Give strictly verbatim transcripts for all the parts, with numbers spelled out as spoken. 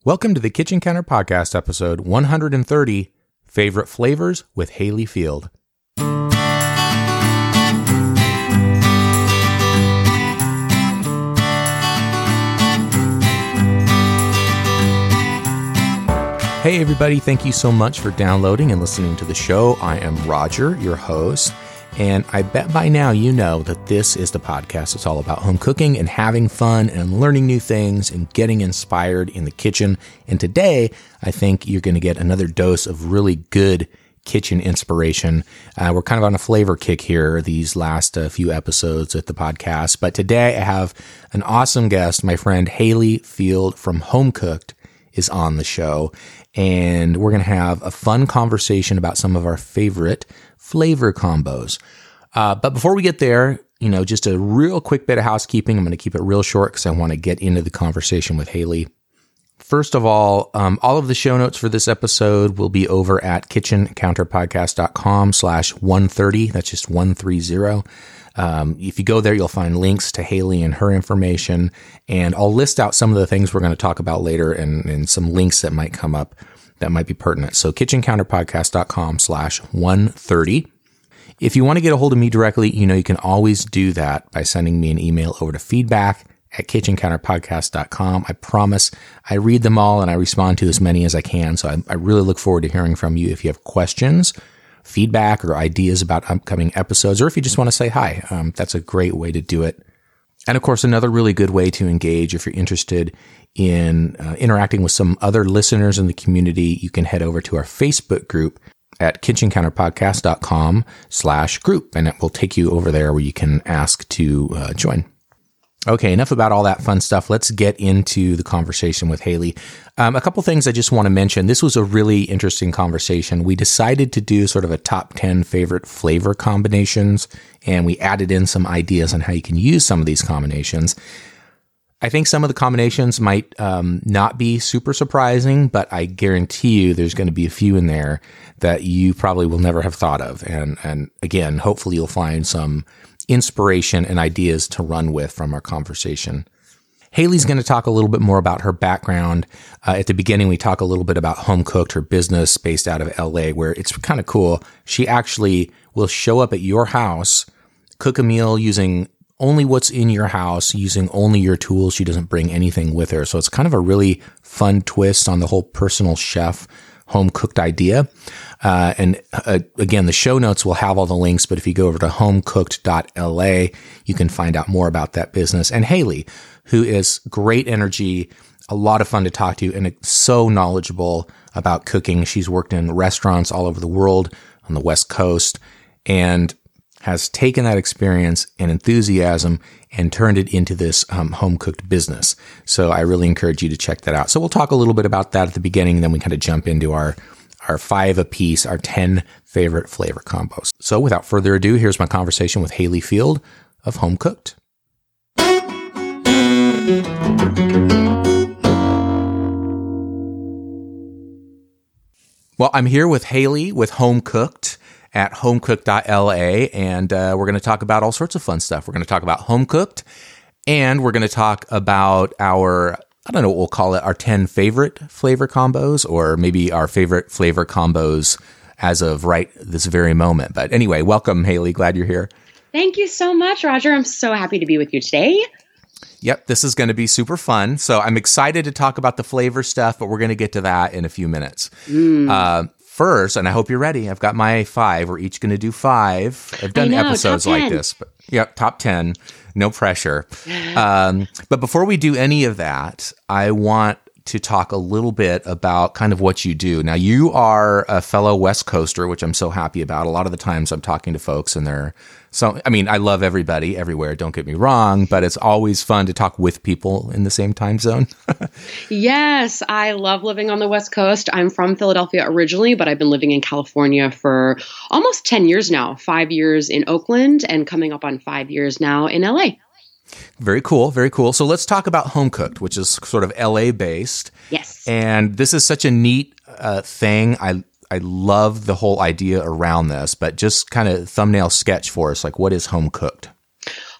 Welcome to the Kitchen Counter Podcast, episode one hundred thirty, Favorite Flavors with Haley Field. Hey everybody, thank you so much for downloading and listening to the show. I am Roger, your host, and I bet by now you know that this is the podcast that's all about home cooking and having fun and learning new things and getting inspired in the kitchen. And today, I think you're going to get another dose of really good kitchen inspiration. Uh, we're kind of on a flavor kick here these last uh, few episodes at the podcast, but today I have an awesome guest. My friend Haley Field from Home Cooked is on the show, and we're going to have a fun conversation about some of our favorite flavor combos. Uh, but before we get there, you know, just a real quick bit of housekeeping. I'm going to keep it real short because I want to get into the conversation with Haley. First of all, um, all of the show notes for this episode will be over at kitchencounterpodcast.com slash 130. That's just one thirty. Um, if you go there, you'll find links to Haley and her information, and I'll list out some of the things we're going to talk about later and, and some links that might come up that might be pertinent. So kitchencounterpodcast.com slash 130. If you want to get a hold of me directly, you know, you can always do that by sending me an email over to feedback at kitchencounterpodcast dot com. I promise I read them all and I respond to as many as I can. So I, I really look forward to hearing from you if you have questions, feedback, or ideas about upcoming episodes, or if you just want to say hi. Um, that's a great way to do it. And of course, another really good way to engage if you're interested in uh, interacting with some other listeners in the community, you can head over to our Facebook group at kitchencounterpodcast.com slash group, and it will take you over there where you can ask to uh, join. Okay, enough about all that fun stuff. Let's get into the conversation with Haley. Um, a couple things I just want to mention. This was a really interesting conversation. We decided to do sort of a top ten favorite flavor combinations, and we added in some ideas on how you can use some of these combinations. I think some of the combinations might um, not be super surprising, but I guarantee you there's going to be a few in there that you probably will never have thought of. And, and again, hopefully you'll find some inspiration and ideas to run with from our conversation. Haley's going to talk a little bit more about her background. Uh, at the beginning, we talk a little bit about Home Cooked, her business based out of L A, where it's kind of cool. She actually will show up at your house, cook a meal using only what's in your house, using only your tools. She doesn't bring anything with her. So it's kind of a really fun twist on the whole personal chef home cooked idea. Uh, and uh, again, the show notes will have all the links, but if you go over to homecooked dot L A, you can find out more about that business. And Haley, who is great energy, a lot of fun to talk to, and so knowledgeable about cooking. She's worked in restaurants all over the world on the West Coast, and has taken that experience and enthusiasm and turned it into this um, home-cooked business. So I really encourage you to check that out. So we'll talk a little bit about that at the beginning, and then we kind of jump into our, our five apiece, our ten favorite flavor combos. So without further ado, here's my conversation with Haley Field of Home Cooked. Well, I'm here with Haley with Home Cooked at homecooked dot L A, and uh, we're going to talk about all sorts of fun stuff. We're going to talk about Home Cooked, and we're going to talk about our, I don't know what we'll call it, our ten favorite flavor combos, or maybe our favorite flavor combos as of right this very moment. But anyway, welcome, Haley. Glad you're here. Thank you so much, Roger. I'm so happy to be with you today. Yep, this is going to be super fun. So I'm excited to talk about the flavor stuff, but we're going to get to that in a few minutes. Mm. Uh, First, and I hope you're ready, I've got my five. We're each going to do five. I've done know, episodes like this. But yeah, top ten. No pressure. Um, but before we do any of that, I want to talk a little bit about kind of what you do. Now, you are a fellow West Coaster, which I'm so happy about. A lot of the times I'm talking to folks and they're so, I mean, I love everybody everywhere, don't get me wrong, but it's always fun to talk with people in the same time zone. Yes, I love living on the West Coast. I'm from Philadelphia originally, but I've been living in California for almost ten years now, five years in Oakland and coming up on five years now in L A. Very cool. Very cool. So let's talk about Home Cooked, which is sort of L A based. Yes. And this is such a neat uh, thing. I I love the whole idea around this, but just kind of thumbnail sketch for us, like what is Home Cooked?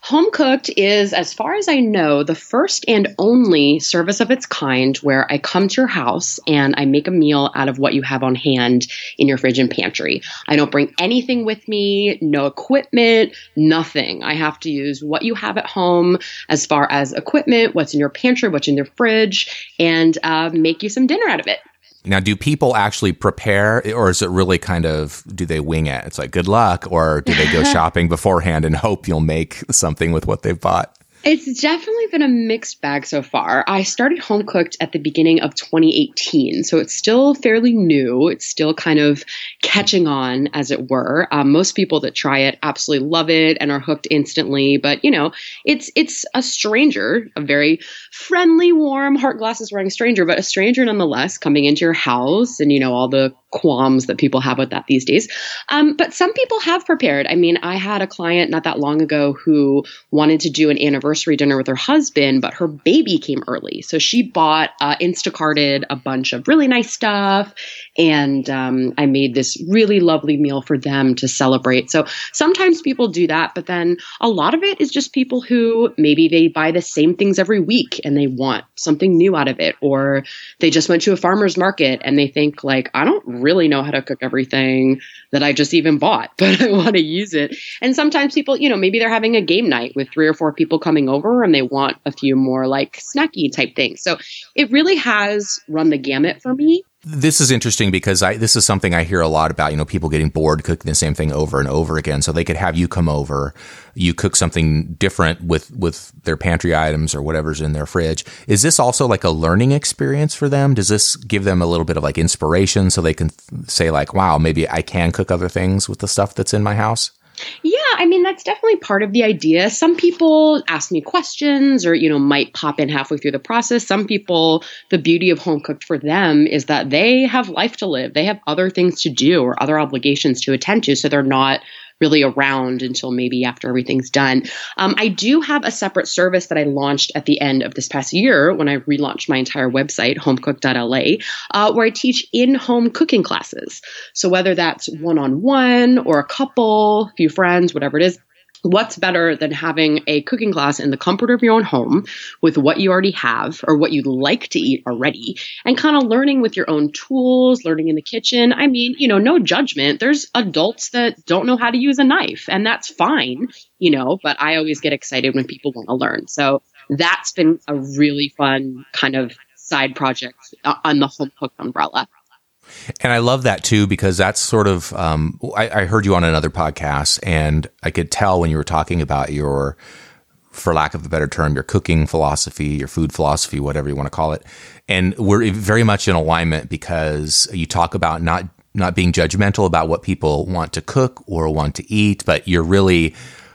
Home cooked is, as far as I know, the first and only service of its kind where I come to your house and I make a meal out of what you have on hand in your fridge and pantry. I don't bring anything with me, no equipment, nothing. I have to use what you have at home as far as equipment, what's in your pantry, what's in your fridge, and uh, make you some dinner out of it. Now, do people actually prepare, or is it really kind of, do they wing it? It's like, good luck, or do they go shopping beforehand and hope you'll make something with what they've bought? It's definitely been a mixed bag so far. I started Home Cooked at the beginning of twenty eighteen, so it's still fairly new. It's still kind of catching on, as it were. Um, most people that try it absolutely love it and are hooked instantly. But, you know, it's it's a stranger, a very friendly, warm, heart glasses wearing stranger, but a stranger nonetheless coming into your house, and, you know, all the qualms that people have with that these days. Um, but some people have prepared. I mean, I had a client not that long ago who wanted to do an anniversary dinner with her husband, but her baby came early. So she bought, uh, Instacarted a bunch of really nice stuff. And um, I made this really lovely meal for them to celebrate. So sometimes people do that, but then a lot of it is just people who maybe they buy the same things every week and they want something new out of it. Or they just went to a farmer's market and they think like, I don't really know how to cook everything that I just even bought, but I want to use it. And sometimes people, you know, maybe they're having a game night with three or four people coming over and they want a few more like snacky type things. So it really has run the gamut for me. This is interesting because I this is something I hear a lot about, you know, people getting bored cooking the same thing over and over again. So they could have you come over, you cook something different with, with their pantry items or whatever's in their fridge. Is this also like a learning experience for them? Does this give them a little bit of like inspiration so they can say like, wow, maybe I can cook other things with the stuff that's in my house? Yeah, I mean, that's definitely part of the idea. Some people ask me questions or, you know, might pop in halfway through the process. Some people, the beauty of Home Cooked for them is that they have life to live. They have other things to do or other obligations to attend to. So they're not really around until maybe after everything's done. Um, I do have a separate service that I launched at the end of this past year when I relaunched my entire website, homecooked dot L A, uh, where I teach in-home cooking classes. So whether that's one-on-one or a couple, few friends, whatever it is, what's better than having a cooking class in the comfort of your own home with what you already have or what you'd like to eat already and kind of learning with your own tools, learning in the kitchen. I mean, you know, no judgment. There's adults that don't know how to use a knife and that's fine, you know, but I always get excited when people want to learn. So that's been a really fun kind of side project on the Home Cooked umbrella. And I love that too, because that's sort of, um, I, I heard you on another podcast and I could tell when you were talking about your, for lack of a better term, your cooking philosophy, your food philosophy, whatever you want to call it. And we're very much in alignment because you talk about not, not being judgmental about what people want to cook or want to eat, but you're really,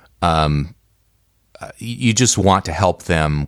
um, you just want to help them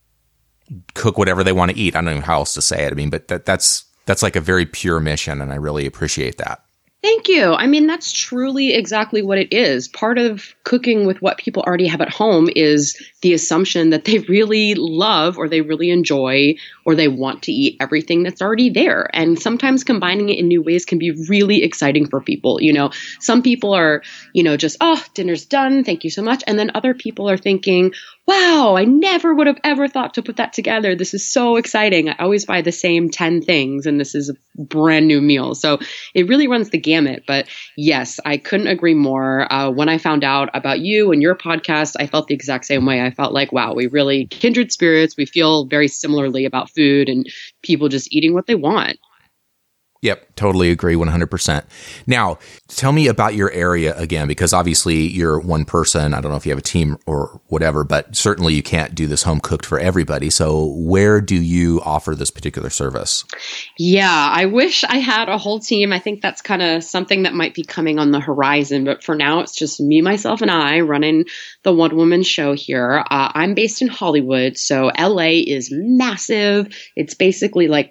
cook whatever they want to eat. I don't know how else to say it. I mean, but that, that's, That's like a very pure mission, and I really appreciate that. Thank you. I mean, that's truly exactly what it is. Part of cooking with what people already have at home is the assumption that they really love or they really enjoy or they want to eat everything that's already there. And sometimes combining it in new ways can be really exciting for people. You know, some people are, you know, just, oh, dinner's done. Thank you so much. And then other people are thinking, wow, I never would have ever thought to put that together. This is so exciting. I always buy the same ten things and this is a brand new meal. So it really runs the gamut. But yes, I couldn't agree more. Uh, when I found out about you and your podcast, I felt the exact same way. I felt like, wow, we really kindred spirits. We feel very similarly about food and people just eating what they want. Yep, totally agree, one hundred percent. Now, tell me about your area again, because obviously you're one person. I don't know if you have a team or whatever, but certainly you can't do this home cooked for everybody. So where do you offer this particular service? Yeah, I wish I had a whole team. I think that's kind of something that might be coming on the horizon. But for now, it's just me, myself, and I running the one-woman show here. Uh, I'm based in Hollywood, so L A is massive. It's basically like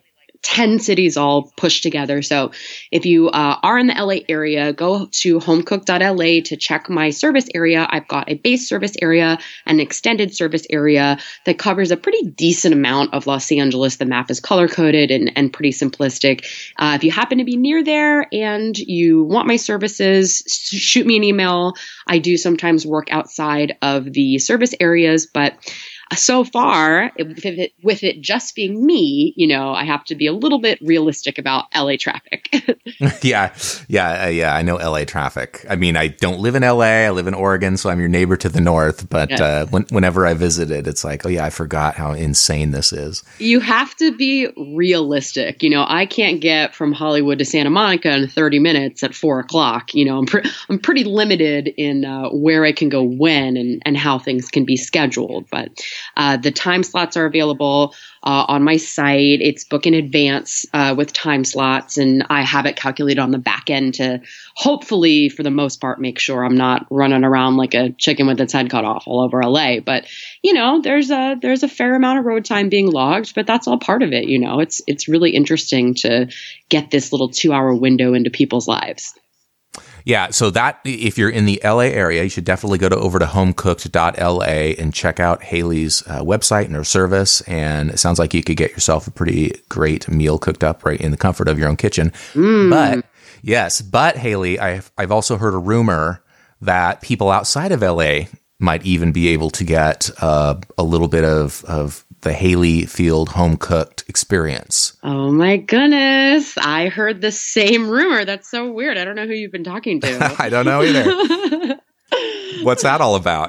ten cities all pushed together. So if you uh, are in the L A area, go to homecook dot L A to check my service area. I've got a base service area, an extended service area that covers a pretty decent amount of Los Angeles. The map is color coded and, and pretty simplistic. Uh, if you happen to be near there and you want my services, shoot me an email. I do sometimes work outside of the service areas, but so far, with it, with it just being me, you know, I have to be a little bit realistic about L A traffic. yeah, yeah, uh, yeah. I know L A traffic. I mean, I don't live in L A. I live in Oregon, so I'm your neighbor to the north. But yeah. uh, when, whenever I visited, it's like, oh yeah, I forgot how insane this is. You have to be realistic. You know, I can't get from Hollywood to Santa Monica in thirty minutes at four o'clock. You know, I'm pre- I'm pretty limited in uh, where I can go when and and how things can be scheduled, but. Uh, the time slots are available uh, on my site. It's book in advance uh, with time slots, and I have it calculated on the back end to hopefully, for the most part, make sure I'm not running around like a chicken with its head cut off all over L A. But you know, there's a there's a fair amount of road time being logged, but that's all part of it. You know, it's it's really interesting to get this little two hour window into people's lives. Yeah, so that if you're in the L A area, you should definitely go to over to homecooked dot L A and check out Haley's uh, website and her service. And it sounds like you could get yourself a pretty great meal cooked up right in the comfort of your own kitchen. Mm. But yes, but Haley, I've I've also heard a rumor that people outside of L A might even be able to get uh, a little bit of of the Haley Field home cooked experience. Oh my goodness. I heard the same rumor. That's so weird. I don't know who you've been talking to. I don't know either. What's that all about?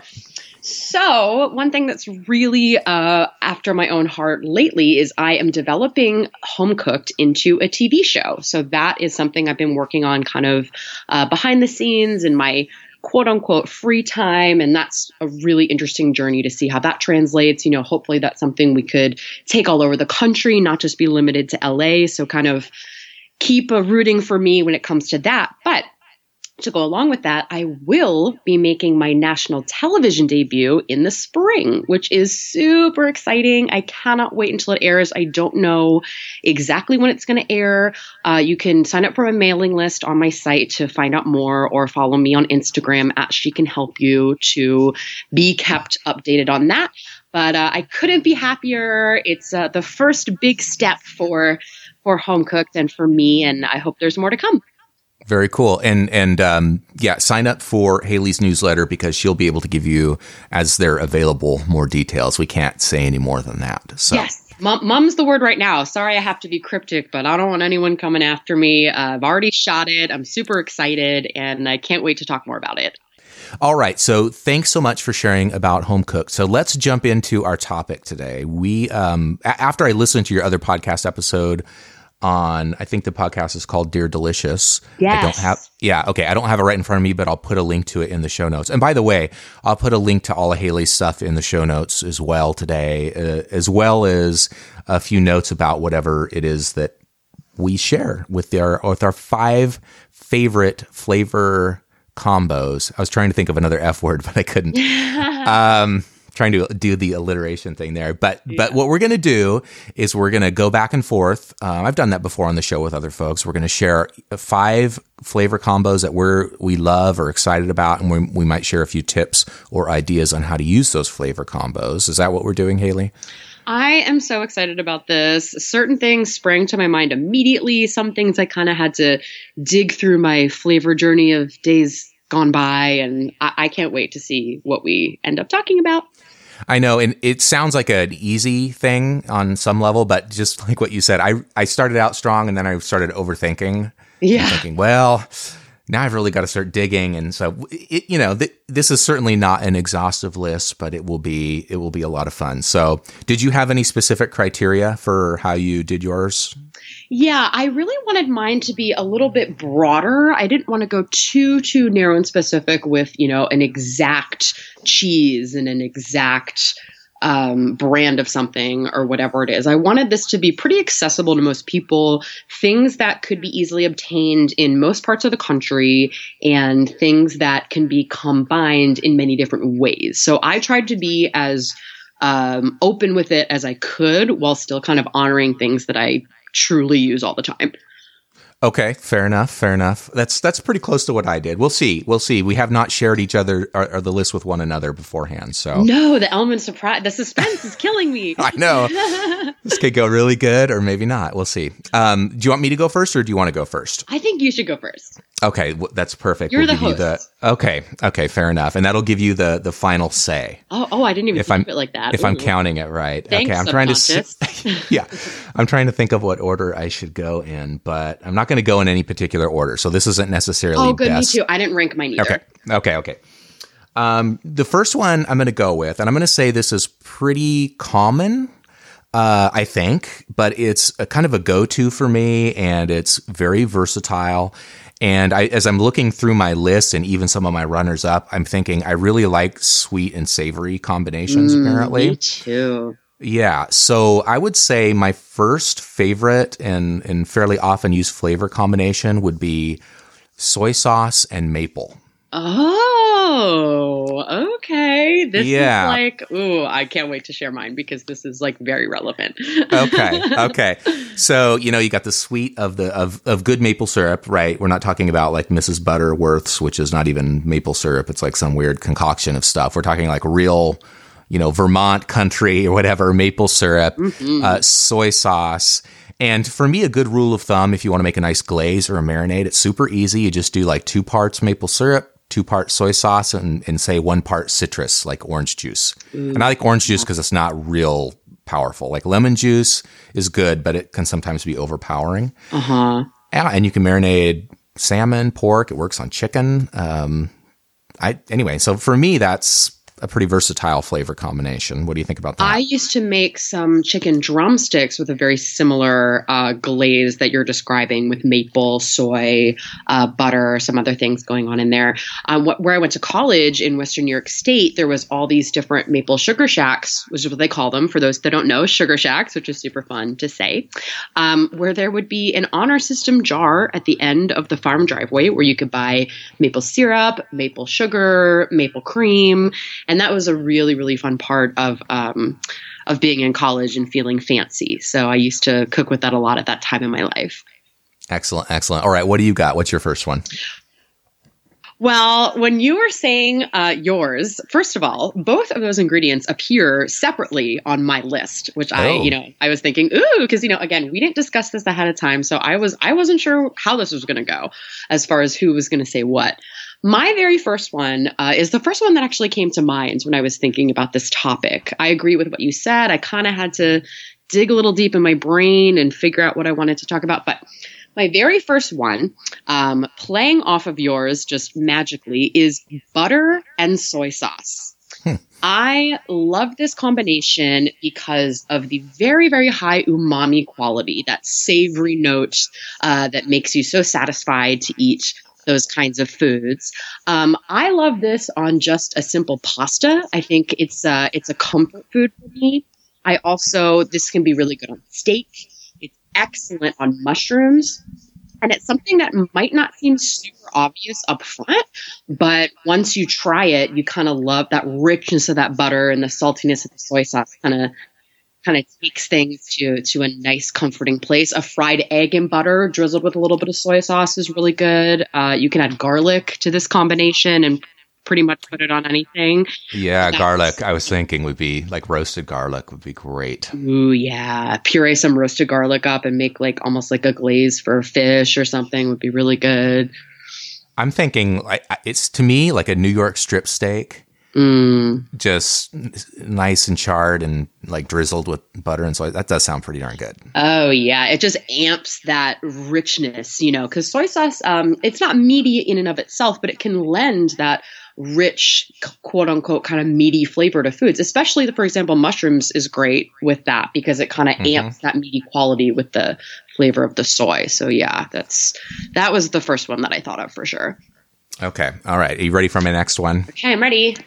So one thing that's really uh, after my own heart lately is I am developing Home Cooked into a T V show. So that is something I've been working on kind of uh, behind the scenes in my quote unquote free time. And that's a really interesting journey to see how that translates. You know, hopefully that's something we could take all over the country, not just be limited to L A. So kind of keep a rooting for me when it comes to that. But to go along with that, I will be making my national television debut in the spring, which is super exciting. I cannot wait until it airs. I don't know exactly when it's going to air. Uh, you can sign up for a mailing list on my site to find out more, or follow me on Instagram at She Can Help You to be kept updated on that. But uh, I couldn't be happier. It's uh, the first big step for for Home Cooked and for me, and I hope there's more to come. Very cool. And, and, um, yeah, sign up for Haley's newsletter because she'll be able to give you, as they're available, more details. We can't say any more than that. So. Yes. Mom, mom's the word right now. Sorry, I have to be cryptic, but I don't want anyone coming after me. Uh, I've already shot it. I'm super excited and I can't wait to talk more about it. All right. So thanks so much for sharing about Home Cooked. So let's jump into our topic today. We, um, a- after I listened to your other podcast episode, on, I think the podcast is called Dear Delicious. Yes. I don't have, yeah, okay. I don't have it right in front of me, but I'll put a link to it in the show notes. And by the way, I'll put a link to all of Haley's stuff in the show notes as well today, uh, as well as a few notes about whatever it is that we share with our, with our five favorite flavor combos. I was trying to think of another F word, but I couldn't. um, trying to do the alliteration thing there. But yeah. but what we're going to do is we're going to go back and forth. Um, I've done that before on the show with other folks. We're going to share five flavor combos that we're, we love or excited about, and we, we might share a few tips or ideas on how to use those flavor combos. Is that what we're doing, Haley? I am so excited about this. Certain things sprang to my mind immediately. Some things I kind of had to dig through my flavor journey of days gone by, and I, I can't wait to see what we end up talking about. I know, and it sounds like an easy thing on some level, but just like what you said, I I started out strong and then I started overthinking. Yeah. Thinking, well, now I've really got to start digging. And so, it, you know, th- this is certainly not an exhaustive list, but it will be it will be a lot of fun. So did you have any specific criteria for how you did yours? Yeah, I really wanted mine to be a little bit broader. I didn't want to go too, too narrow and specific with, you know, an exact cheese and an exact um, brand of something or whatever it is. I wanted this to be pretty accessible to most people, things that could be easily obtained in most parts of the country and things that can be combined in many different ways. So I tried to be as um, open with it as I could while still kind of honoring things that I truly use all the time. Okay, fair enough, fair enough. That's that's pretty close to what I did. We'll see, we'll see. We have not shared each other or, or the list with one another beforehand, so no, the element of surprise, the suspense is killing me. I know this could go really good, or maybe not. We'll see. Um, do you want me to go first, or do you want to go first? I think you should go first. Okay, w- that's perfect. You're we'll the give host. You the, okay, okay, fair enough, and that'll give you the the final say. Oh, oh, I didn't even if think I'm, of it like that. If Ooh. I'm counting it right. Thanks, okay, I'm trying to. S- yeah, I'm trying to think of what order I should go in, but I'm not going to go in any particular order. So this isn't necessarily. Oh, good, best. me too. I didn't rank mine either. Okay, okay, okay. Um, the first one I'm going to go with, and I'm going to say this is pretty common. Uh, I think, but it's a kind of a go-to for me, and it's very versatile. And I, as I'm looking through my list and even some of my runners up, I'm thinking I really like sweet and savory combinations. Mm, apparently, me too. Yeah. So I would say my first favorite and and fairly often used flavor combination would be soy sauce and maple. Oh, okay. This Yeah. is like, ooh, I can't wait to share mine because this is like very relevant. Okay. Okay. So, you know, you got the sweet of the of, of good maple syrup, right? We're not talking about like Missus Butterworth's, which is not even maple syrup. It's like some weird concoction of stuff. We're talking like real, you know, Vermont country or whatever, maple syrup, mm-hmm. uh, soy sauce. And for me, a good rule of thumb, if you want to make a nice glaze or a marinade, it's super easy. You just do like two parts maple syrup, two parts soy sauce, and, and say one part citrus, like orange juice. Mm. And I like orange juice because it's not real powerful. Like lemon juice is good, but it can sometimes be overpowering. Uh-huh. Yeah, and you can marinate salmon, pork. It works on chicken. Um, I anyway, so for me, that's a pretty versatile flavor combination. What do you think about that? I used to make some chicken drumsticks with a very similar uh, glaze that you're describing with maple, soy, uh, butter, some other things going on in there. Um, wh- where I went to college in Western New York State, there was all these different maple sugar shacks, which is what they call them for those that don't know, sugar shacks, which is super fun to say, um, where there would be an honor system jar at the end of the farm driveway where you could buy maple syrup, maple sugar, maple cream. And that was a really, really fun part of um, of being in college and feeling fancy. So I used to cook with that a lot at that time in my life. Excellent, excellent. All right, what do you got? What's your first one? Well, when you were saying uh, yours, first of all, both of those ingredients appear separately on my list, which I, Oh. you know, I was thinking, ooh, because, you know, again, we didn't discuss this ahead of time. So I was, I wasn't sure how this was going to go as far as who was going to say what. My very first one uh, is the first one that actually came to mind when I was thinking about this topic. I agree with what you said. I kind of had to dig a little deep in my brain and figure out what I wanted to talk about. But my very first one, um, playing off of yours just magically, is butter and soy sauce. Hmm. I love this combination because of the very, very high umami quality, that savory note uh, that makes you so satisfied to eat those kinds of foods. Um, I love this on just a simple pasta. I think it's a, it's a comfort food for me. I also, this can be really good on steak. It's excellent on mushrooms. And it's something that might not seem super obvious up front, but once you try it, you kind of love that richness of that butter and the saltiness of the soy sauce kind of kind of takes things to to a nice, comforting place. A fried egg in butter drizzled with a little bit of soy sauce is really good. Uh, you can add garlic to this combination and pretty much put it on anything. Yeah, That's- garlic. I was thinking would be like roasted garlic would be great. Ooh, yeah. Puree some roasted garlic up and make like almost like a glaze for fish or something would be really good. I'm thinking like it's to me like a New York strip steak. Mm. Just nice and charred and like drizzled with butter and soy. That does sound pretty darn good. Oh, yeah. It just amps that richness, you know, because soy sauce, um, it's not meaty in and of itself, but it can lend that rich, quote unquote, kind of meaty flavor to foods, especially, the, for example, mushrooms is great with that because it kind of Mhm. amps that meaty quality with the flavor of the soy. So, yeah, that's that was the first one that I thought of for sure. Okay. All right. Are you ready for my next one? Okay, I'm ready.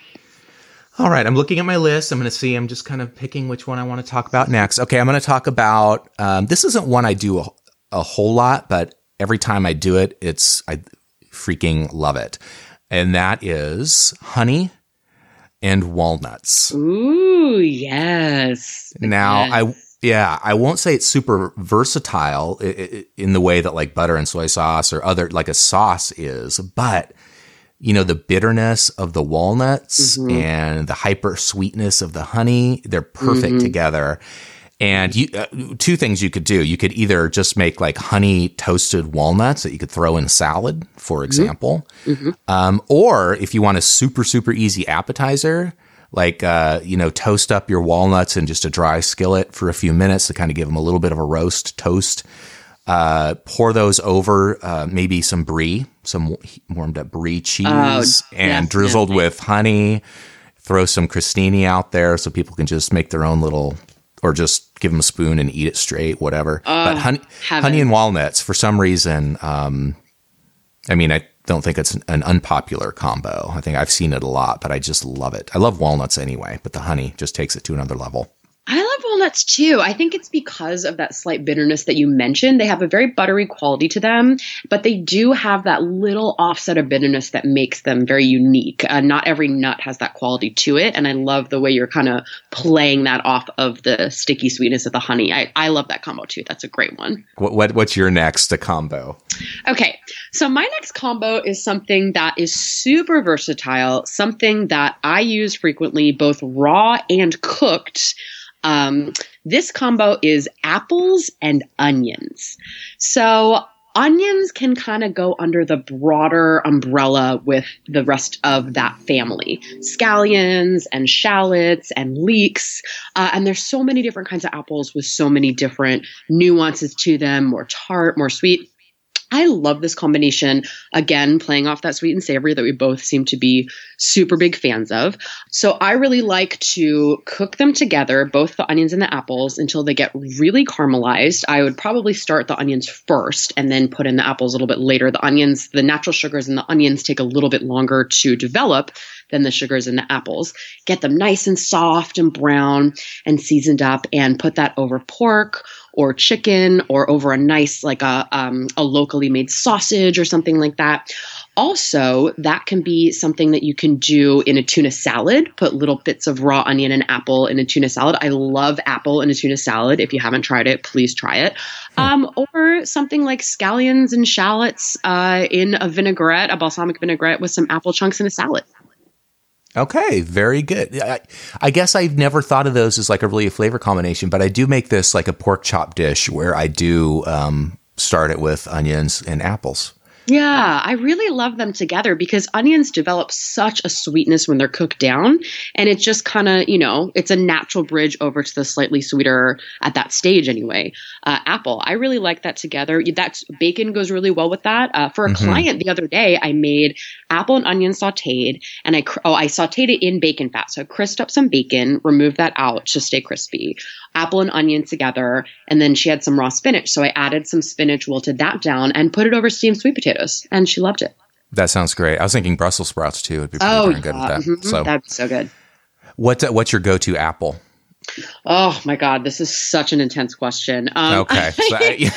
All right, I'm looking at my list. I'm going to see. I'm just kind of picking which one I want to talk about next. Okay, I'm going to talk about. Um, this isn't one I do a, a whole lot, but every time I do it, it's I freaking love it, and that is honey and walnuts. Ooh, yes. Now, Yes. Yeah, I won't say it's super versatile in the way that like butter and soy sauce or other like a sauce is, but you know, the bitterness of the walnuts mm-hmm. and the hyper sweetness of the honey, they're perfect mm-hmm. together. And you, uh, two things you could do. You could either just make like honey toasted walnuts that you could throw in salad, for example. Mm-hmm. Um, or if you want a super, super easy appetizer, like, uh, you know, toast up your walnuts in just a dry skillet for a few minutes to kind of give them a little bit of a roast toast. Uh, pour those over uh, maybe some brie, some warmed up brie cheese oh, and drizzled with honey. Throw some crostini out there so people can just make their own little, or just give them a spoon and eat it straight, whatever. Oh, but honey, honey and walnuts, for some reason, um, I mean, I don't think it's an unpopular combo. I think I've seen it a lot, but I just love it. I love walnuts anyway, but the honey just takes it to another level. I love walnuts too. I think it's because of that slight bitterness that you mentioned. They have a very buttery quality to them, but they do have that little offset of bitterness that makes them very unique. Uh, not every nut has that quality to it. And I love the way you're kind of playing that off of the sticky sweetness of the honey. I, I love that combo too. That's a great one. What, what What's your next combo? Okay. So my next combo is something that is super versatile, something that I use frequently, both raw and cooked. Um, this combo is apples and onions. So onions can kind of go under the broader umbrella with the rest of that family. Scallions and shallots and leeks. Uh, and there's so many different kinds of apples with so many different nuances to them, more tart, more sweet. I love this combination, again, playing off that sweet and savory that we both seem to be super big fans of. So I really like to cook them together, both the onions and the apples, until they get really caramelized. I would probably start the onions first and then put in the apples a little bit later. The onions, the natural sugars in the onions take a little bit longer to develop than the sugars in the apples. Get them nice and soft and brown and seasoned up, and put that over pork or chicken or over a nice, like a, um, a locally made sausage or something like that. Also, that can be something that you can do in a tuna salad. Put little bits of raw onion and apple in a tuna salad. I love apple in a tuna salad. If you haven't tried it, please try it. Um, or something like scallions and shallots uh, in a vinaigrette, a balsamic vinaigrette with some apple chunks in a salad. Okay, very good. I, I guess I've never thought of those as like a really a flavor combination, but I do make this like a pork chop dish where I do um, start it with onions and apples. Yeah, I really love them together because onions develop such a sweetness when they're cooked down. And it just kind of, you know, it's a natural bridge over to the slightly sweeter at that stage anyway. Uh, apple, I really like that together. That's bacon goes really well with that. Uh, for a mm-hmm. client the other day, I made apple and onion sauteed, and I oh I sauteed it in bacon fat. So I crisped up some bacon, removed that out to stay crispy. Apple and onion together, and then she had some raw spinach. So I added some spinach, wilted that down, and put it over steamed sweet potatoes, and she loved it. That sounds great. I was thinking Brussels sprouts too. It'd be pretty oh, darn good with that. Mm-hmm. So that'd be so good. What uh, what's your go-to apple? Oh my God, this is such an intense question. Um, okay. So, yeah.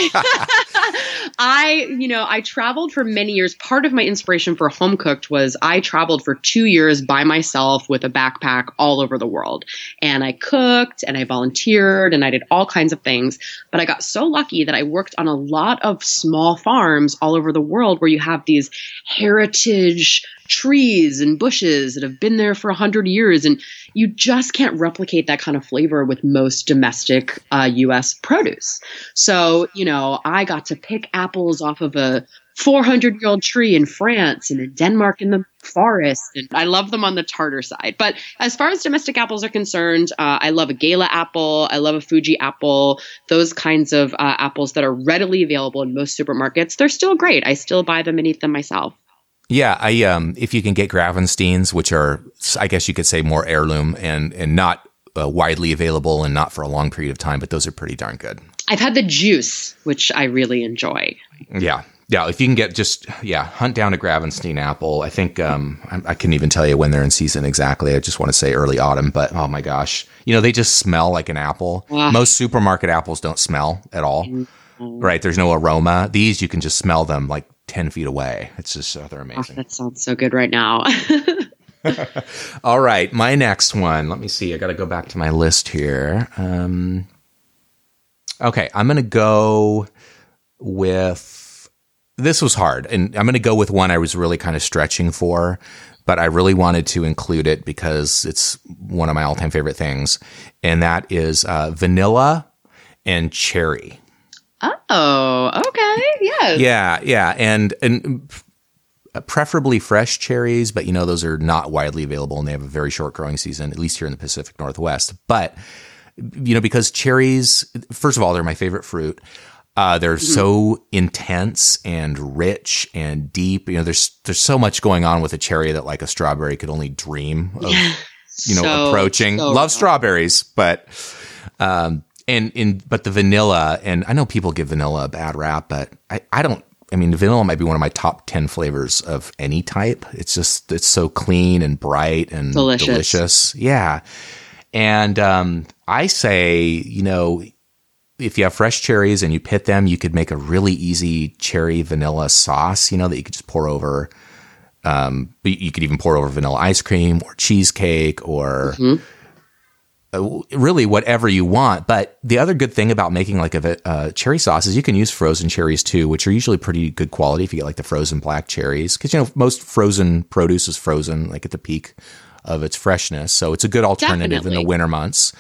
I, you know, I traveled for many years. Part of my inspiration for Home Cooked was I traveled for two years by myself with a backpack all over the world. And I cooked and I volunteered and I did all kinds of things. But I got so lucky that I worked on a lot of small farms all over the world where you have these heritage trees and bushes that have been there for a hundred years. And you just can't replicate that kind of flavor with most domestic uh, U S produce. So, you know, I got to pick apples off of a four hundred year old tree in France and in Denmark in the forest. And I love them on the tartar side. But as far as domestic apples are concerned, uh, I love a Gala apple. I love a Fuji apple. Those kinds of uh, apples that are readily available in most supermarkets. They're still great. I still buy them and eat them myself. Yeah, I um, if you can get Gravensteins, which are, I guess you could say, more heirloom and and not uh, widely available and not for a long period of time, but those are pretty darn good. I've had the juice, which I really enjoy. Yeah, yeah. If you can get just yeah, hunt down a Gravenstein apple. I think um, I, I couldn't even tell you when they're in season exactly. I just want to say early autumn, but oh my gosh, you know they just smell like an apple. Uh, Most supermarket apples don't smell at all, mm-hmm. right? There's no aroma. These you can just smell them like ten feet away. It's just, oh, they're amazing. Oh, that sounds so good right now. All right. My next one. Let me see. I got to go back to my list here. Um, Okay, I'm going to go with, this was hard, and I'm going to go with one I was really kind of stretching for, but I really wanted to include it because it's one of my all-time favorite things, and that is uh, vanilla and cherry. Oh, okay. Yes. Yeah, yeah, and and preferably fresh cherries, but you know those are not widely available, and they have a very short growing season, at least here in the Pacific Northwest. But you know, because cherries, first of all, they're my favorite fruit. Uh, they're mm-hmm. so intense and rich and deep. You know, there's there's so much going on with a cherry that like a strawberry could only dream of. Yeah. You know, so, approaching. So Love real. Strawberries, but um, and in but the vanilla, and I know people give vanilla a bad rap, but I I don't. I mean, vanilla might be one of my top ten flavors of any type. It's just it's so clean and bright and delicious. delicious. Yeah. And um, I say, you know, if you have fresh cherries and you pit them, you could make a really easy cherry vanilla sauce, you know, that you could just pour over. Um, you could even pour over vanilla ice cream or cheesecake or mm-hmm. uh, really whatever you want. But the other good thing about making like a uh, cherry sauce is you can use frozen cherries too, which are usually pretty good quality if you get like the frozen black cherries. Because, you know, most frozen produce is frozen like at the peak of its freshness. So it's a good alternative Definitely. in the winter months.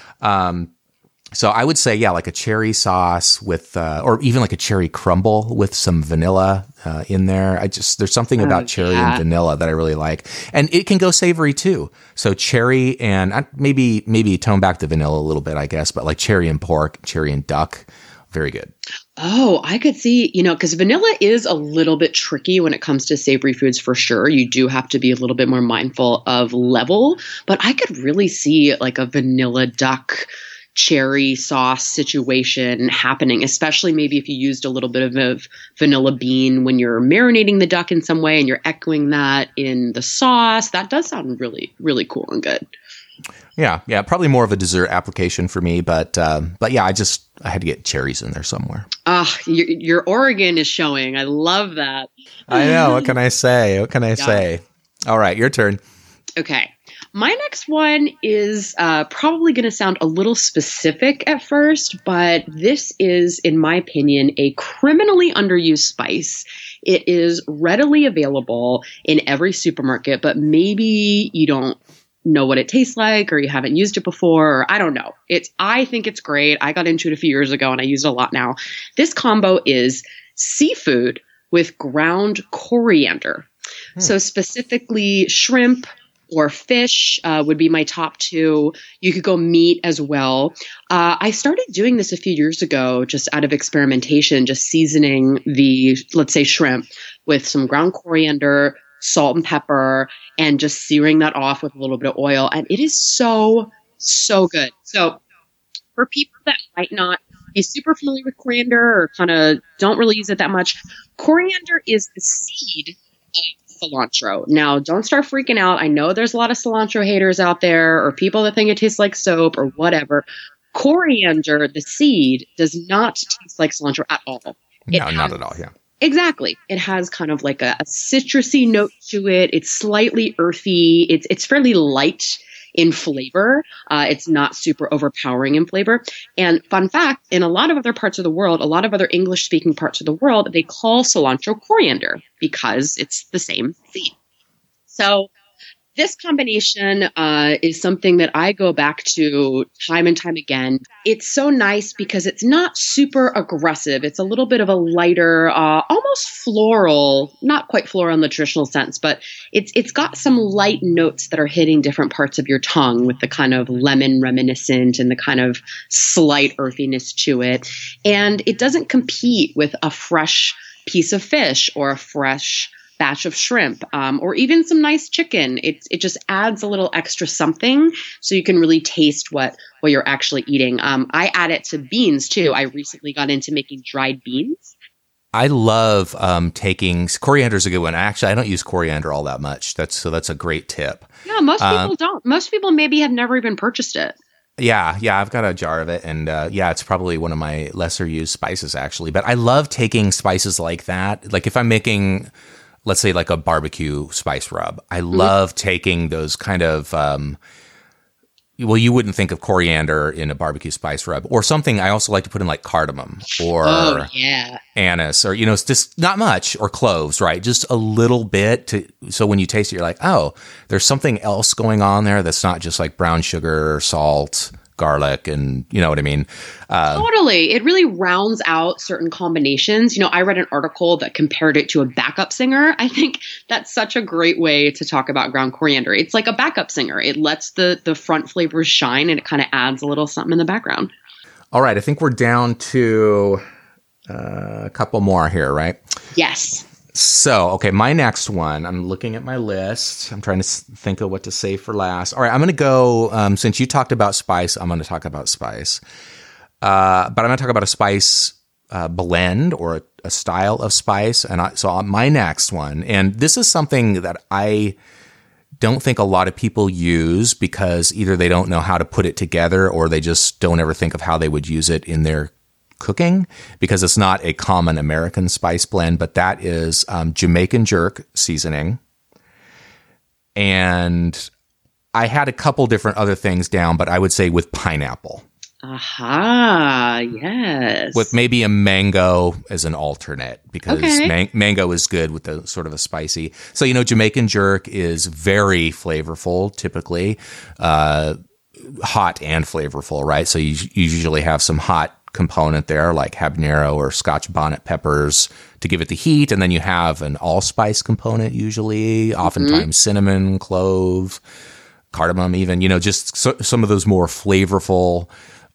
Um, so I would say, yeah, like a cherry sauce with, uh, or even like a cherry crumble with some vanilla uh, in there. I just, there's something about oh, cherry yeah. and vanilla that I really like. And it can go savory too. So cherry and uh, maybe, maybe tone back the vanilla a little bit, I guess, but like cherry and pork, cherry and duck. Very good. Oh, I could see, you know, because vanilla is a little bit tricky when it comes to savory foods for sure. You do have to be a little bit more mindful of level, but I could really see like a vanilla duck cherry sauce situation happening, especially maybe if you used a little bit of a vanilla bean when you're marinating the duck in some way and you're echoing that in the sauce. That does sound really, really cool and good. Yeah, yeah, probably more of a dessert application for me, but um, but yeah, I just I had to get cherries in there somewhere. Ah, uh, your, your Oregon is showing. I love that. I know. What can I say? What can I yeah. say? All right, your turn. Okay. My next one is uh, probably going to sound a little specific at first, but this is, in my opinion, a criminally underused spice. It is readily available in every supermarket, but maybe you don't know what it tastes like or you haven't used it before, or I don't know. It's I think it's great. I got into it a few years ago and I use it a lot now. This combo is seafood with ground coriander. Hmm. So specifically shrimp or fish uh, would be my top two. You could go meat as well. Uh, I started doing this a few years ago just out of experimentation, just seasoning the, let's say, shrimp with some ground coriander, salt and pepper, and just searing that off with a little bit of oil. And it is so, so good. So for people that might not be super familiar with coriander or kind of don't really use it that much, coriander is the seed of cilantro. Now, don't start freaking out. I know there's a lot of cilantro haters out there or people that think it tastes like soap or whatever. Coriander, the seed, does not taste like cilantro at all. No, has, not at all, yeah. Exactly. It has kind of like a, a citrusy note to it. It's slightly earthy. It's it's fairly light in flavor. Uh, it's not super overpowering in flavor. And fun fact, in a lot of other parts of the world, a lot of other English-speaking parts of the world, they call cilantro coriander because it's the same seed. So this combination uh, is something that I go back to time and time again. It's so nice because it's not super aggressive. It's a little bit of a lighter, uh, almost floral, not quite floral in the traditional sense, but it's it's got some light notes that are hitting different parts of your tongue with the kind of lemon reminiscent and the kind of slight earthiness to it. And it doesn't compete with a fresh piece of fish or a fresh batch of shrimp, um, or even some nice chicken. It it just adds a little extra something so you can really taste what, what you're actually eating. Um, I add it to beans too. I recently got into making dried beans. I love um, taking coriander is a good one. Actually, I don't use coriander all that much. That's so that's a great tip. Yeah, most people um, don't. Most people maybe have never even purchased it. Yeah, yeah, I've got a jar of it, and uh, yeah, it's probably one of my lesser used spices actually. But I love taking spices like that. Like if I'm making, let's say, like a barbecue spice rub, I love mm-hmm. taking those kind of um, well, you wouldn't think of coriander in a barbecue spice rub, or something I also like to put in like cardamom or oh, yeah. anise, or, you know, it's just not much, or cloves, right? Just a little bit to, so when you taste it, you're like, oh, there's something else going on there that's not just like brown sugar, salt, garlic, and you know what I mean? Uh, totally. It really rounds out certain combinations. You know, I read an article that compared it to a backup singer. I think that's such a great way to talk about ground coriander. It's like a backup singer. It lets the, the front flavors shine, and it kind of adds a little something in the background. All right. I think we're down to uh, a couple more here, right? Yes. So, okay, my next one, I'm looking at my list. I'm trying to think of what to say for last. All right, I'm going to go, um, since you talked about spice, I'm going to talk about spice. Uh, but I'm going to talk about a spice uh, blend, or a, a style of spice. And I, so my next one, and this is something that I don't think a lot of people use, because either they don't know how to put it together, or they just don't ever think of how they would use it in their cooking, because it's not a common American spice blend, but that is um, Jamaican jerk seasoning. And I had a couple different other things down, but I would say with pineapple. Aha, yes. With maybe a mango as an alternate, because okay. man- mango is good with the sort of a spicy. So, you know, Jamaican jerk is very flavorful, typically, uh, hot and flavorful, right? So you, you usually have some hot component there, like habanero or Scotch bonnet peppers, to give it the heat, and then you have an allspice component, usually, oftentimes mm-hmm. cinnamon, clove, cardamom, even, you know, just so, some of those more flavorful,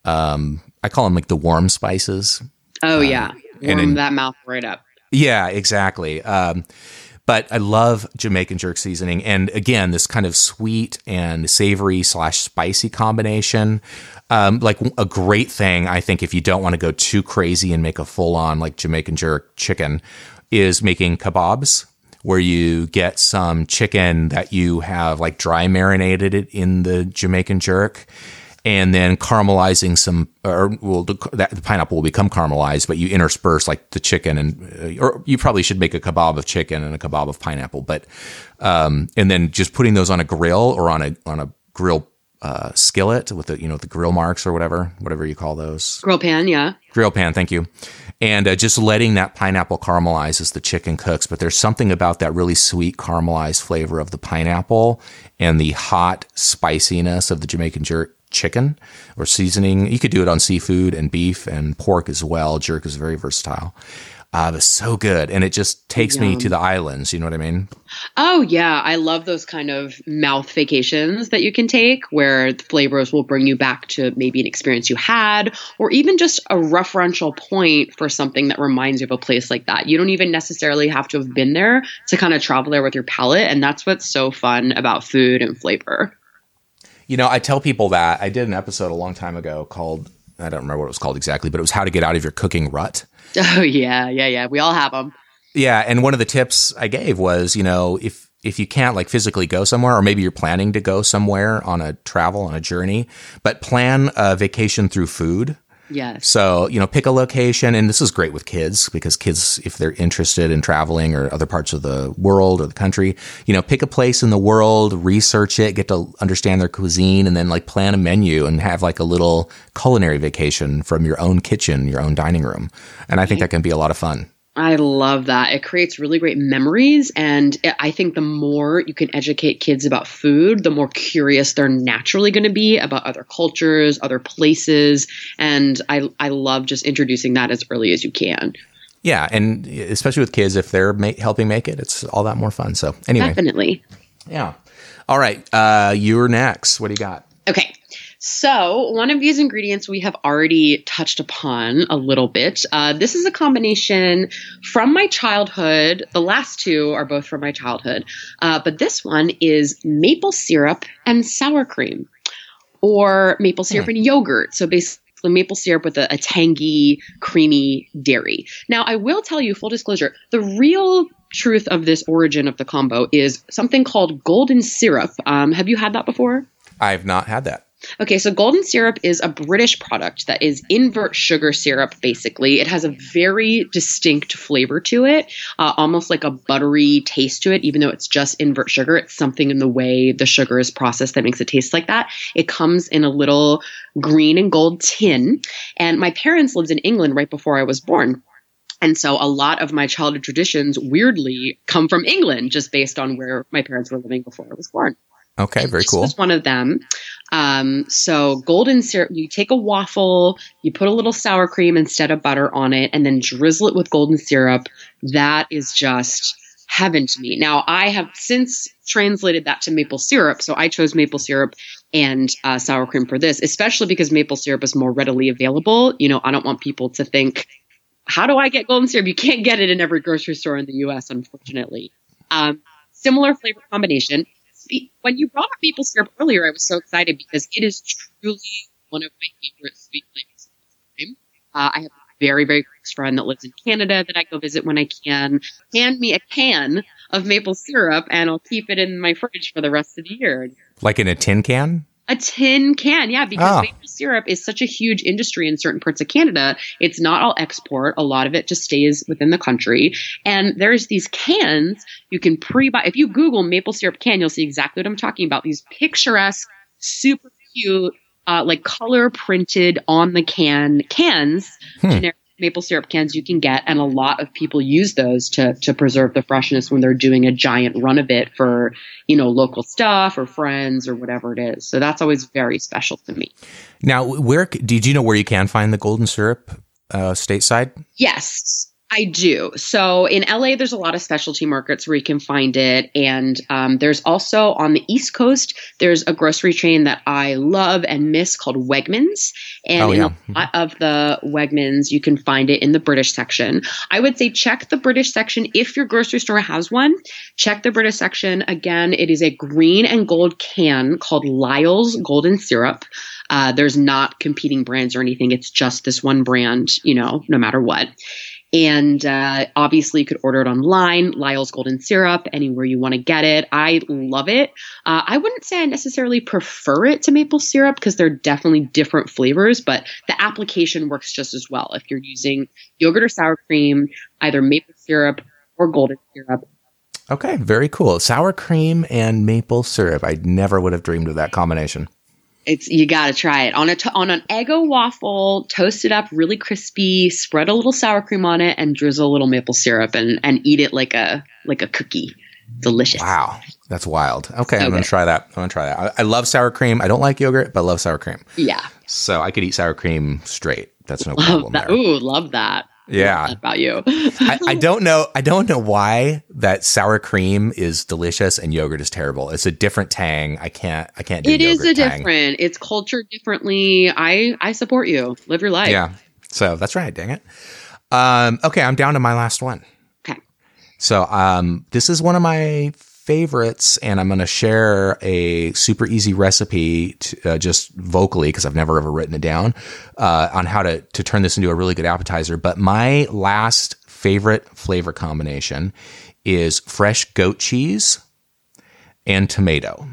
um, I call them like the warm spices. Oh, um, yeah. Warm in, that mouth right up. Yeah, exactly. Um, but I love Jamaican jerk seasoning. And again, this kind of sweet and savory slash spicy combination. Um, like a great thing, I think, if you don't want to go too crazy and make a full on like Jamaican jerk chicken, is making kebabs, where you get some chicken that you have like dry marinated it in the Jamaican jerk, and then caramelizing some, or well, the, that, the pineapple will become caramelized, but you intersperse like the chicken, and or you probably should make a kebab of chicken and a kebab of pineapple, but um, and then just putting those on a grill, or on a on a grill uh, skillet with the, you know, the grill marks or whatever, whatever you call those. Grill pan, yeah. Grill pan, thank you. And uh, just letting that pineapple caramelize as the chicken cooks. But there's something about that really sweet caramelized flavor of the pineapple and the hot spiciness of the Jamaican jerk chicken or seasoning. You could do it on seafood and beef and pork as well. Jerk is very versatile. Uh, but so good. And it just takes Yum. me to the islands. You know what I mean? Oh, yeah. I love those kind of mouth vacations that you can take, where the flavors will bring you back to maybe an experience you had, or even just a referential point for something that reminds you of a place like that. You don't even necessarily have to have been there to kind of travel there with your palate. And that's what's so fun about food and flavor. You know, I tell people that. I did an episode a long time ago called, I don't remember what it was called exactly, but it was how to get out of your cooking rut. Oh, yeah, yeah, yeah. We all have them. Yeah, and one of the tips I gave was, you know, if if you can't like physically go somewhere, or maybe you're planning to go somewhere on a travel, on a journey, but plan a vacation through food. Yes. So, you know, pick a location, and this is great with kids, because kids, if they're interested in traveling or other parts of the world or the country, you know, pick a place in the world, research it, get to understand their cuisine, and then like plan a menu and have like a little culinary vacation from your own kitchen, your own dining room. And I think that can be a lot of fun. I love that. It creates really great memories. And I think the more you can educate kids about food, the more curious they're naturally going to be about other cultures, other places. And I, I love just introducing that as early as you can. Yeah. And especially with kids, if they're ma- helping make it, it's all that more fun. So anyway. Definitely. Yeah. All right. Uh, you're next. What do you got? Okay. So one of these ingredients we have already touched upon a little bit. Uh, this is a combination from my childhood. The last two are both from my childhood. Uh, but this one is maple syrup and sour cream, or maple syrup hmm. and yogurt. So basically maple syrup with a, a tangy, creamy dairy. Now, I will tell you, full disclosure, the real truth of this origin of the combo is something called golden syrup. Um, have you had that before? I've not had that. Okay, so golden syrup is a British product that is invert sugar syrup, basically. It has a very distinct flavor to it, uh, almost like a buttery taste to it, even though it's just invert sugar. It's something in the way the sugar is processed that makes it taste like that. It comes in a little green and gold tin. And my parents lived in England right before I was born. And so a lot of my childhood traditions, weirdly, come from England, just based on where my parents were living before I was born. Okay, very cool. This was one of them. Um, so golden syrup, you take a waffle, you put a little sour cream instead of butter on it, and then drizzle it with golden syrup. That is just heaven to me. Now, I have since translated that to maple syrup. So I chose maple syrup and uh, sour cream for this, especially because maple syrup is more readily available. You know, I don't want people to think, how do I get golden syrup? You can't get it in every grocery store in the U S, unfortunately. Um, similar flavor combination. When you brought up maple syrup earlier, I was so excited because it is truly one of my favorite sweet flavors of all time. Uh, I have a very, very close friend that lives in Canada that I go visit when I can. Hand me a can of maple syrup and I'll keep it in my fridge for the rest of the year. Like in a tin can? A tin can, yeah, because oh. maple syrup is such a huge industry in certain parts of Canada. It's not all export. A lot of it just stays within the country. And there's these cans you can pre-buy. If you Google maple syrup can, you'll see exactly what I'm talking about. These picturesque, super cute, uh, like color printed on the can cans, hmm. generic maple syrup cans you can get. And a lot of people use those to to preserve the freshness when they're doing a giant run of it for, you know, local stuff or friends or whatever it is. So that's always very special to me. Now, where did you know where you can find the golden syrup uh, stateside? Yes, I do. So in L A, there's a lot of specialty markets where you can find it. And um, there's also on the East Coast, there's a grocery chain that I love and miss called Wegmans. And oh, yeah. in a lot of the Wegmans, you can find it in the British section. I would say check the British section if your grocery store has one. Check the British section. Again, it is a green and gold can called Lyle's Golden Syrup. Uh, there's not competing brands or anything. It's just this one brand, you know, no matter what. And uh, obviously, you could order it online, Lyle's Golden Syrup, anywhere you want to get it. I love it. Uh, I wouldn't say I necessarily prefer it to maple syrup because they're definitely different flavors, but the application works just as well. If you're using yogurt or sour cream, either maple syrup or golden syrup. Okay, very cool. Sour cream and maple syrup. I never would have dreamed of that combination. It's you got to try it on a to- on an Eggo waffle, toast it up really crispy, spread a little sour cream on it, and drizzle a little maple syrup, and, and eat it like a like a cookie. Delicious. Wow, that's wild. Okay, so I'm gonna good. try that. I'm gonna try that. I, I love sour cream. I don't like yogurt, but I love sour cream. Yeah. So I could eat sour cream straight. That's no love problem that. there. Ooh, love that. Yeah. Love that about you. I, I don't know. I don't know why that sour cream is delicious and yogurt is terrible. It's a different tang. I can't. I can't do It is a tang. different. It's cultured differently. I I support you. Live your life. Yeah. So that's right. Dang it. Um, okay, I'm down to my last one. Okay. So um, this is one of my favorites, and I'm going to share a super easy recipe to, uh, just vocally because I've never ever written it down uh, on how to to turn this into a really good appetizer. But my last favorite flavor combination is fresh goat cheese and tomato.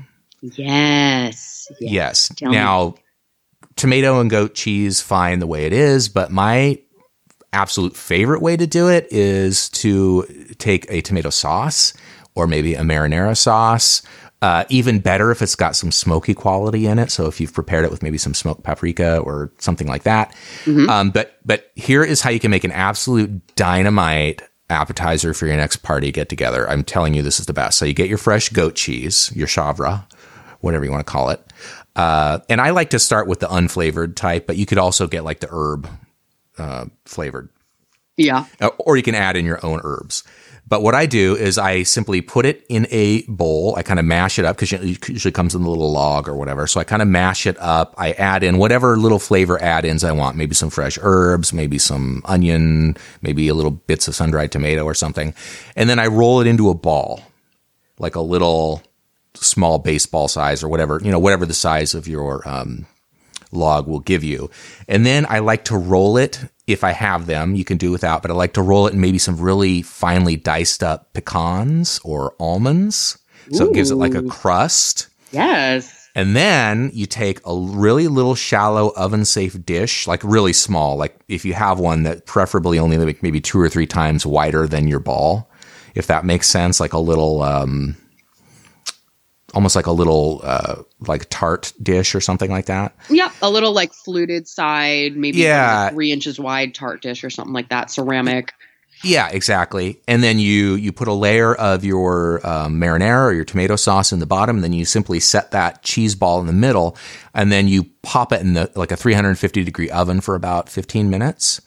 Yes. Yes. Tell now, me. Tomato and goat cheese, fine the way it is, but my absolute favorite way to do it is to take a tomato sauce or maybe a marinara sauce. Uh, even better if it's got some smoky quality in it. So if you've prepared it with maybe some smoked paprika or something like that. Mm-hmm. Um, but but here is how you can make an absolute dynamite appetizer for your next party get together. I'm telling you, this is the best. So you get your fresh goat cheese, your chèvre, whatever you want to call it. Uh, and I like to start with the unflavored type, but you could also get like the herb uh, flavored. Yeah. Uh, or you can add in your own herbs. But what I do is I simply put it in a bowl. I kind of mash it up because it usually comes in a little log or whatever. So I kind of mash it up. I add in whatever little flavor add-ins I want. Maybe some fresh herbs, maybe some onion, maybe a little bits of sun-dried tomato or something. And then I roll it into a ball, like a little small baseball size or whatever, you know, whatever the size of your um, log will give you. And then I like to roll it. If I have them, you can do without, but I like to roll it in maybe some really finely diced up pecans or almonds. So Ooh. It gives it like a crust. Yes. And then you take a really little shallow oven-safe dish, like really small, like if you have one that preferably only like maybe two or three times wider than your ball, if that makes sense, like a little, um, almost like a little uh, like tart dish or something like that. Yep, a little like fluted side, maybe yeah. like three inches wide tart dish or something like that, ceramic. Yeah, exactly. And then you you put a layer of your um, marinara or your tomato sauce in the bottom, and then you simply set that cheese ball in the middle, and then you pop it in the like a three hundred fifty degree oven for about fifteen minutes.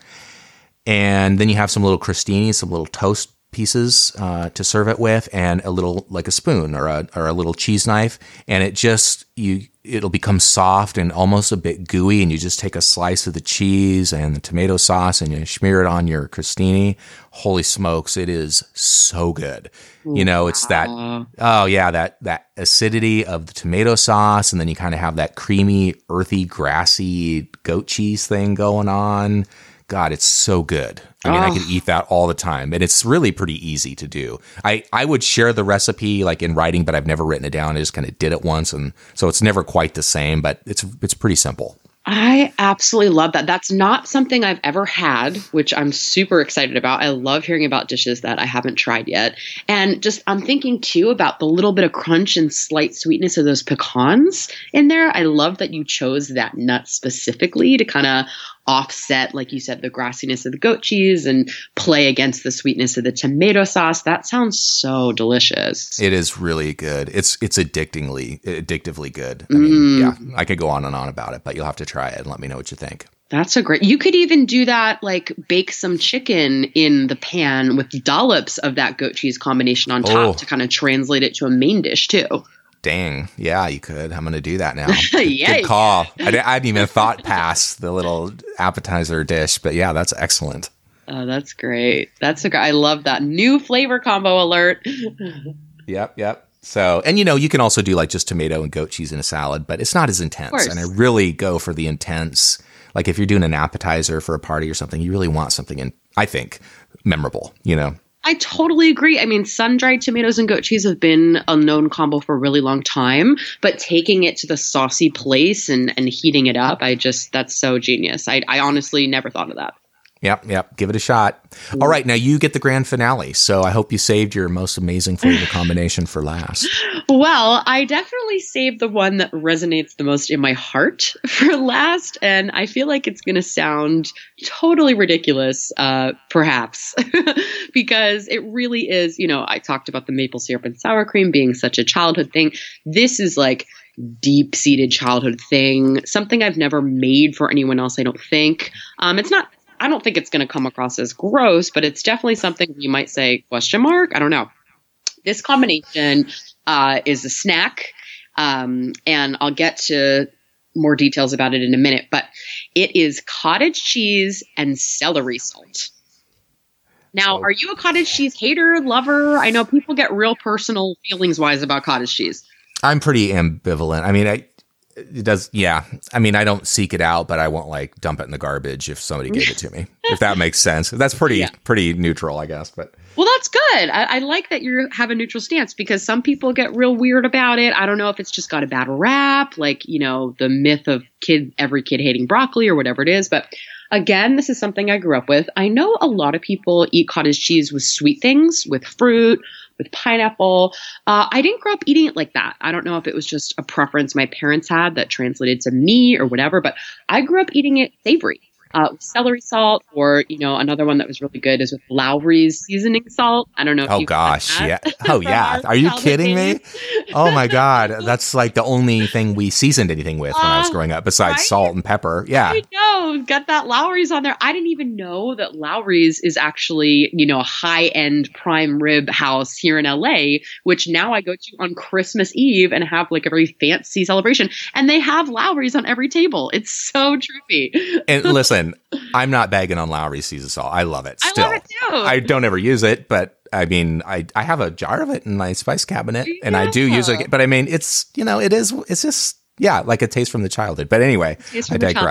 And then you have some little crostini, some little toast pieces uh, to serve it with, and a little like a spoon or a or a little cheese knife, and it just you it'll become soft and almost a bit gooey, and you just take a slice of the cheese and the tomato sauce and you smear it on your crostini. Holy smokes, it is so good. You know, it's that oh yeah, that that acidity of the tomato sauce, and then you kind of have that creamy, earthy, grassy goat cheese thing going on. God, it's so good. I mean, oh. I could eat that all the time, and it's really pretty easy to do. I, I would share the recipe like in writing, but I've never written it down. I just kind of did it once, and so it's never quite the same, but it's it's pretty simple. I absolutely love that. That's not something I've ever had, which I'm super excited about. I love hearing about dishes that I haven't tried yet. And just I'm thinking too about the little bit of crunch and slight sweetness of those pecans in there. I love that you chose that nut specifically to kind of offset, like you said, the grassiness of the goat cheese and play against the sweetness of the tomato sauce. That sounds so delicious. It is really good. It's it's addictingly, addictively good. I mean, mm. yeah, I could go on and on about it, but you'll have to try it and let me know what you think. That's a great, you could even do that, like bake some chicken in the pan with dollops of that goat cheese combination on top oh. to kind of translate it to a main dish too. Dang. Yeah, you could. I'm going to do that now. yeah, Good call. I, I hadn't even thought past the little appetizer dish, but yeah, that's excellent. Oh, that's great. That's a great, I love that. New flavor combo alert. Yep, yep. So, and you know, you can also do like just tomato and goat cheese in a salad, but it's not as intense. And I really go for the intense, like if you're doing an appetizer for a party or something, you really want something in, I think, memorable, you know? I totally agree. I mean, sun-dried tomatoes and goat cheese have been a known combo for a really long time, but taking it to the saucy place and, and heating it up, I just, that's so genius. I, I honestly never thought of that. Yep, yep. Give it a shot. All right, now you get the grand finale. So I hope you saved your most amazing flavor combination for last. Well, I definitely saved the one that resonates the most in my heart for last. And I feel like it's going to sound totally ridiculous, uh, perhaps, because it really is, you know, I talked about the maple syrup and sour cream being such a childhood thing. This is like deep-seated childhood thing, something I've never made for anyone else, I don't think. Um, it's not I don't think it's going to come across as gross, but it's definitely something you might say, question mark? I don't know. This combination uh, is a snack, um, and I'll get to more details about it in a minute, but it is cottage cheese and celery salt. Now, are you a cottage cheese hater, lover? I know people get real personal feelings-wise about cottage cheese. I'm pretty ambivalent. I mean, I... It does, yeah. I mean, I don't seek it out, but I won't like dump it in the garbage if somebody gave it to me. If that makes sense. That's pretty, yeah. pretty neutral, I guess. But well, that's good. I, I like that you have a neutral stance because some people get real weird about it. I don't know if it's just got a bad rap, like you know, the myth of kid, every kid hating broccoli or whatever it is. But again, this is something I grew up with. I know a lot of people eat cottage cheese with sweet things, with fruit, with pineapple. Uh, I didn't grow up eating it like that. I don't know if it was just a preference my parents had that translated to me or whatever, but I grew up eating it savory. Uh, with celery salt, or you know, another one that was really good is with Lowry's seasoning salt. I don't know. If oh gosh, yeah. Oh yeah. Are you kidding me? Oh my god, that's like the only thing we seasoned anything with when uh, I was growing up, besides right? salt and pepper. Yeah. I know. Got that Lowry's on there. I didn't even know that Lowry's is actually you know a high end prime rib house here in L A, which now I go to on Christmas Eve and have like a very fancy celebration, and they have Lowry's on every table. It's so trippy. And listen. I'm not bagging on Lowry's seasoned salt. I love it still. I love it too. I don't ever use it, but I mean, I, I have a jar of it in my spice cabinet yeah. and I do use it. But I mean, it's, you know, it is, it's just, yeah, like a taste from the childhood. But anyway, I digress.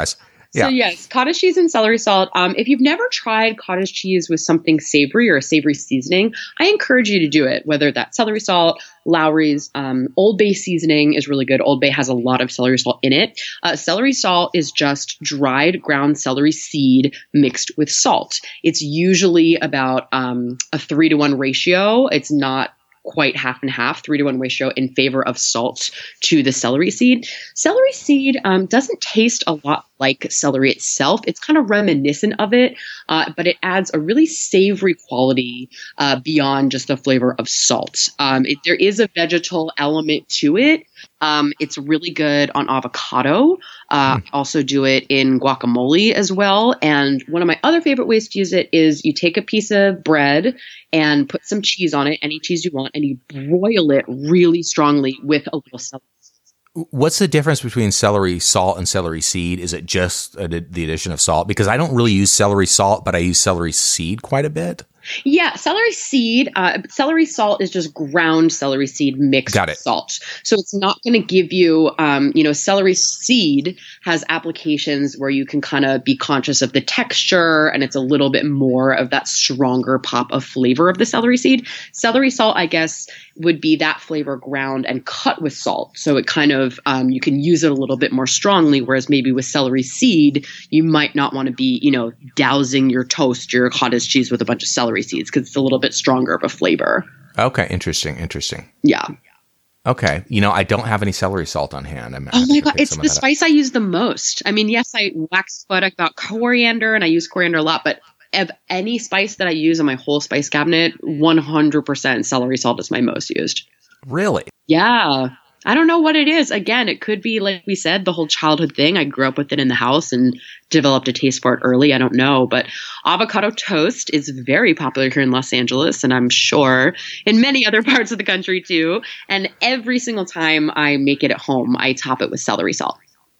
So Yeah. yes, cottage cheese and celery salt. Um, if you've never tried cottage cheese with something savory or a savory seasoning, I encourage you to do it. Whether that's celery salt, Lowry's, um, Old Bay seasoning is really good. Old Bay has a lot of celery salt in it. Uh, celery salt is just dried ground celery seed mixed with salt. It's usually about um, a three to one ratio. It's not quite half and half, three to one ratio in favor of salt to the celery seed. Celery seed um, doesn't taste a lot like celery itself. It's kind of reminiscent of it, uh, but it adds a really savory quality uh, beyond just the flavor of salt. Um, it, there is a vegetal element to it. Um, it's really good on avocado. Uh, mm. I also do it in guacamole as well. And one of my other favorite ways to use it is you take a piece of bread and put some cheese on it, any cheese you want, and you broil it really strongly with a little celery. What's the difference between celery salt and celery seed? Is it just a, the addition of salt? Because I don't really use celery salt, but I use celery seed quite a bit. Yeah, celery seed, uh, celery salt is just ground celery seed mixed Got with it. salt. So it's not going to give you, um, you know, celery seed has applications where you can kind of be conscious of the texture and it's a little bit more of that stronger pop of flavor of the celery seed. Celery salt, I guess, would be that flavor ground and cut with salt. So it kind of, um, you can use it a little bit more strongly, whereas maybe with celery seed, you might not want to be, you know, dousing your toast, your cottage cheese with a bunch of celery seeds because it's a little bit stronger of a flavor. Okay, interesting, interesting. Yeah. Okay, you know, I don't have any celery salt on hand. I'm oh my god, it's the spice up. I use the most. I mean, yes, I wax poetic about coriander, and I use coriander a lot, but of any spice that I use in my whole spice cabinet, one hundred percent celery salt is my most used. Really? Yeah. I don't know what it is. Again, it could be, like we said, the whole childhood thing. I grew up with it in the house and developed a taste for it early. I don't know. But avocado toast is very popular here in Los Angeles, and I'm sure in many other parts of the country too. And every single time I make it at home, I top it with celery salt.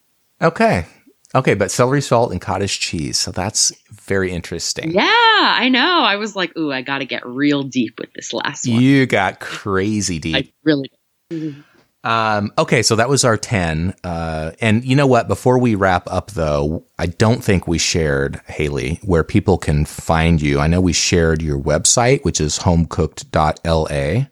Okay. Okay, but celery salt and cottage cheese. So that's very interesting. Yeah, I know. I was like, ooh, I got to get real deep with this last one. You got crazy deep. I really did. Mm-hmm. Um, okay, so that was our ten. Uh, and you know what? Before we wrap up, though, I don't think we shared, Haley, where people can find you. I know we shared your website, which is homecooked dot L A.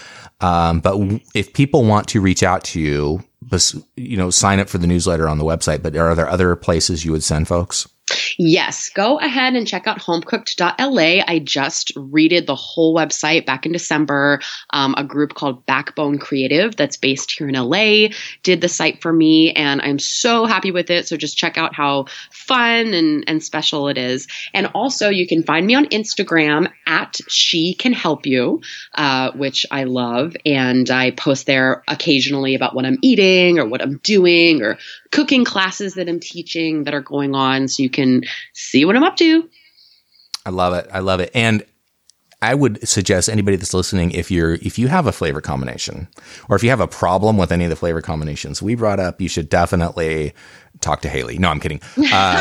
Um, but w- if people want to reach out to you, you know, sign up for the newsletter on the website. But are there other places you would send folks? Yes, go ahead and check out homecooked dot L A. I just redid the whole website back in December. Um, a group called Backbone Creative that's based here in L A did the site for me, and I'm so happy with it. So just check out how fun and, and special it is. And also you can find me on Instagram at She Can Help You, uh, which I love. And I post there occasionally about what I'm eating or what I'm doing or cooking classes that I'm teaching that are going on, so you can see what I'm up to. I love it. I love it. And I would suggest anybody that's listening, if you're if you have a flavor combination or if you have a problem with any of the flavor combinations we brought up, you should definitely talk to Haley. No, I'm kidding. Uh,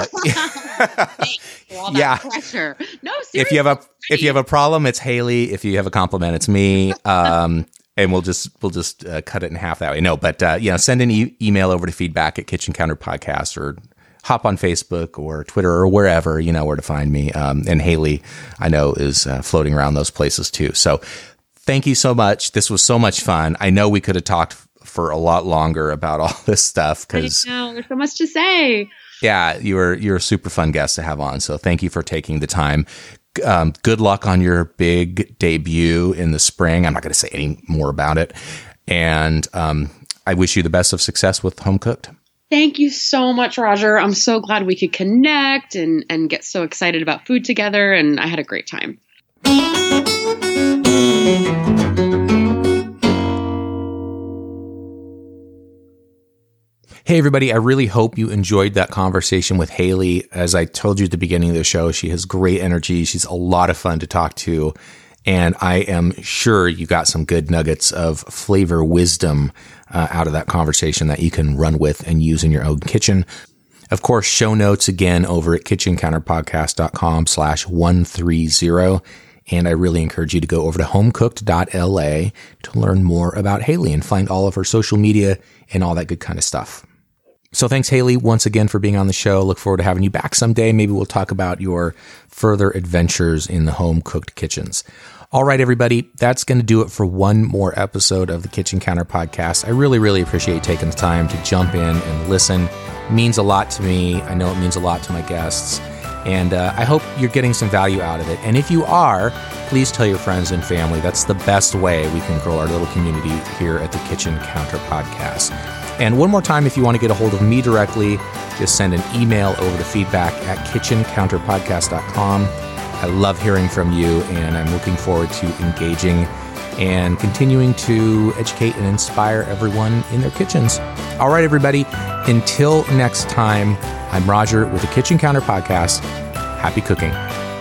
yeah. Pressure. No, seriously. If you have a if you have a problem, it's Haley. If you have a compliment, it's me. Um, And we'll just we'll just uh, cut it in half that way. No, but uh, you know, send an e- email over to feedback at Kitchen Counter Podcast, or hop on Facebook or Twitter or wherever. You know where to find me. Um, and Haley, I know, is uh, floating around those places too. So thank you so much. This was so much fun. I know we could have talked f- for a lot longer about all this stuff because I know there's so much to say. Yeah, you're you're a super fun guest to have on. So thank you for taking the time. Um, good luck on your big debut in the spring. I'm not going to say any more about it. And um, I wish you the best of success with Home Cooked. Thank you so much, Roger. I'm so glad we could connect and, and get so excited about food together. And I had a great time. Hey, everybody. I really hope you enjoyed that conversation with Haley. As I told you at the beginning of the show, she has great energy. She's a lot of fun to talk to. And I am sure you got some good nuggets of flavor wisdom uh, out of that conversation that you can run with and use in your own kitchen. Of course, show notes again over at kitchencounterpodcast.com slash 130. And I really encourage you to go over to homecooked dot L A to learn more about Haley and find all of her social media and all that good kind of stuff. So thanks, Haley, once again for being on the show. Look forward to having you back someday. Maybe we'll talk about your further adventures in the home-cooked kitchens. All right, everybody, that's going to do it for one more episode of the Kitchen Counter Podcast. I really, really appreciate taking the time to jump in and listen. It means a lot to me. I know it means a lot to my guests. And uh, I hope you're getting some value out of it. And if you are, please tell your friends and family. That's the best way we can grow our little community here at the Kitchen Counter Podcast. And one more time, if you want to get a hold of me directly, just send an email over to feedback at kitchen counter podcast dot com. I love hearing from you, and I'm looking forward to engaging and continuing to educate and inspire everyone in their kitchens. All right, everybody, until next time, I'm Roger with the Kitchen Counter Podcast. Happy cooking.